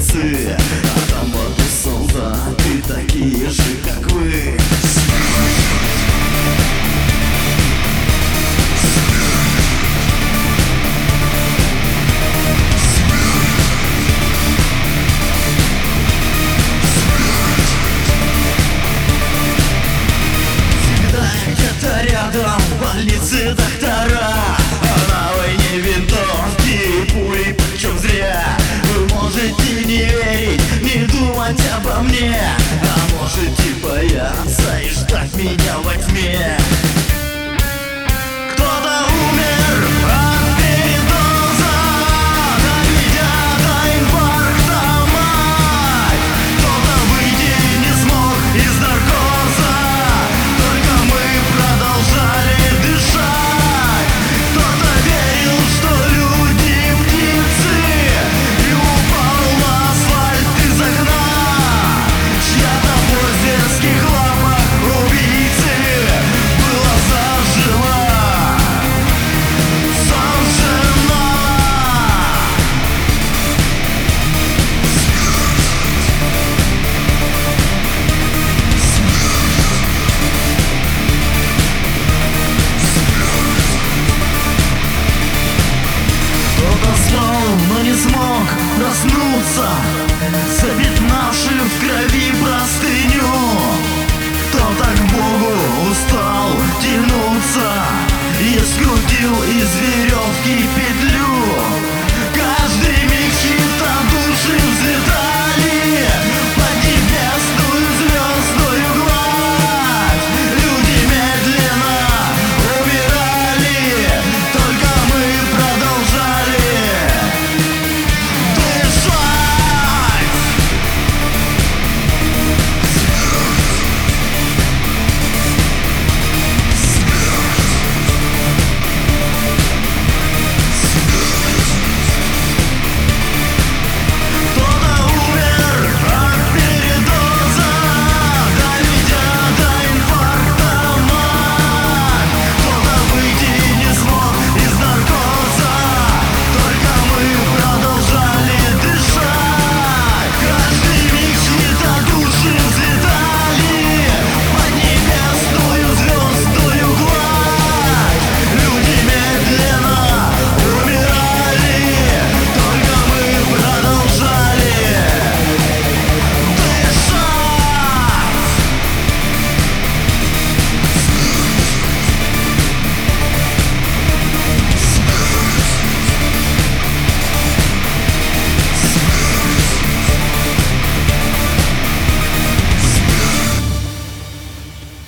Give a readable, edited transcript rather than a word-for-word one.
птицы, а там в аду солдаты такие же, как вы. Где-то рядом в больнице доктора, а на войне винтовки и пули, причем зря. Вы можете не верить, не думать обо мне, а можете бояться и ждать меня во тьме. Кто-то умер от передоза, до меня, до инфаркта, мать. Кто-то выйти не смог из наркоза, только мы продолжали дышать. Кто-то верил, что люди птицы, и упал на асфальт из окна. Чья-то в озерских лапах убийцы была сожжена. Кто-то спал, но не смог проснуться, запятнавший в крови простыню. Кто-то к Богу устал тянуться и скрутил из веревки петлю.